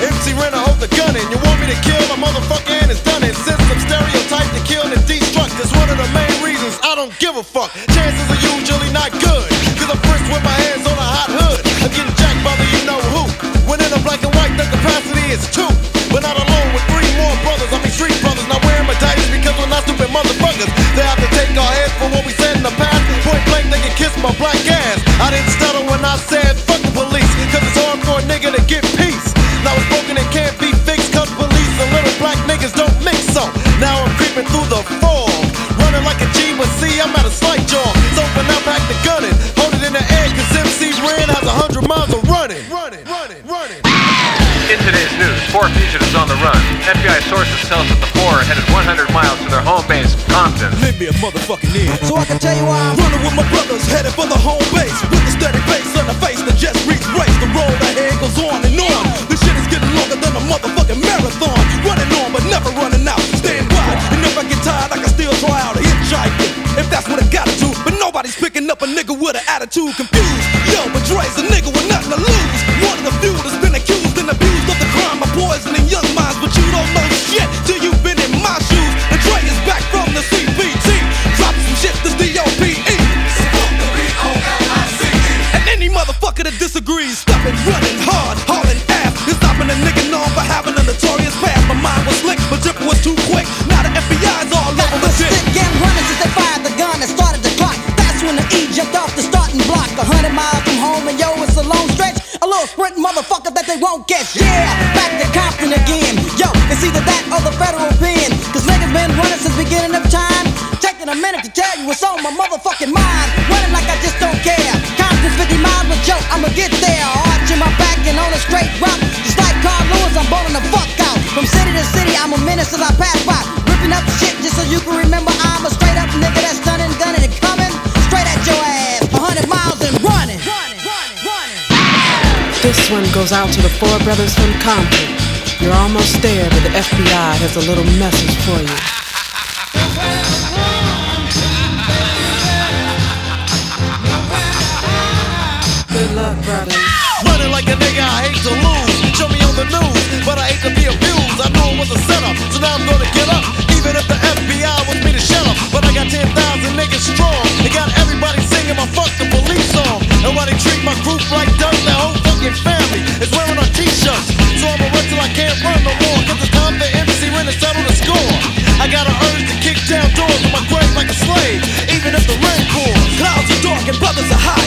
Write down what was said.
MC Ren, I hold the gun in. You want me to kill a motherfucker and it's done. It since I'm stereotyped to kill and destruct. It's one of the main reasons I don't give a fuck. Chances are usually not good, cause I'm first with my hands on a hot hood. I'm getting jacked by the you know who. When in a black and white, the capacity is 2. But not alone with 3 more brothers. I mean street brothers, not wearing medallions because we're not stupid motherfuckers. They have to take our heads for what we said in the past. Point blank, they can kiss my black ass. I didn't stutter when I said fuck the police, cause it's hard for a nigga to get peace. Now it's broken and can't be fixed, cause police and little black niggas don't mix so. Now I'm creeping through the fog, running like a G, but see I'm at a slight jog. So when I pack the gun in, hold it in the air, cause MC Ren has 100 miles of running. In today's news, 4 fugitives on the run. FBI sources tell us that the 4 are headed 100 miles to their home base, Compton. Lend me a motherfucking ear, so I can tell you why I'm running with my brothers, headed for the home base. With a steady pace on the face that just reached race. The road ahead goes on and on. This shit is getting longer than a motherfucking marathon. Running on but never running out. Staying wide, and if I get tired I can still try out a hitchhiking, if that's what I gotta do. But nobody's picking up a nigga with an attitude. Confused, yo, but Dre's a nigga with nothing to lose. One of the few that's been accused and abused of the crime of poisoning young minds. But you don't know shit till you've been in my shoes. And Dre is back from the CPT, drop some shit that's D.O.P.E. And any motherfucker that disagrees, stopping running hard, hauling ass, is stopping a nigga known for having a notorious past. My mind was slick, but drip was too quick. Now the FBI's all over my dick. Stick and running since they fired the gun and started the clock. That's when the E jumped off the starting block. 100 miles from home and yo, it's a long stretch. A little sprint motherfucker that they won't catch. Yeah, back to Compton again. Yo, it's either that or the federal pen, cause niggas been running since beginning of time. Taking a minute to tell you what's on my motherfucking mind. Running like I just don't care. Compton's 50 miles, but yo, I'ma get there. Arching my back and on a straight route. Just like Carl Lewis, I'm bowling the fuck out. From city to city, I'm a menace as I pass by. Ripping up shit just so you can remember I'm a straight up nigga that's stunning, gunning and coming straight at your ass. 100 miles and running. This one goes out to the 4 brothers from Compton. You're almost there, but the FBI has a little message for you. Good luck, brothers. Running like a nigga, I hate to lose. Show me on the news, but I hate to be abused. I knew it was a setup, so now I'm gonna get up. Even if the FBI wants me to shut up, but I got 10,000 niggas strong. They got everybody singing my fuck the police song. And why they treat my group like dirt, their whole fucking family is wearing our t-shirts. So I'ma run till I can't run no more, cause it's time for MC Ren to settle the score. I got an urge to kick down doors in my grave like a slave, even if the rain pours. Clouds are dark and brothers are hot.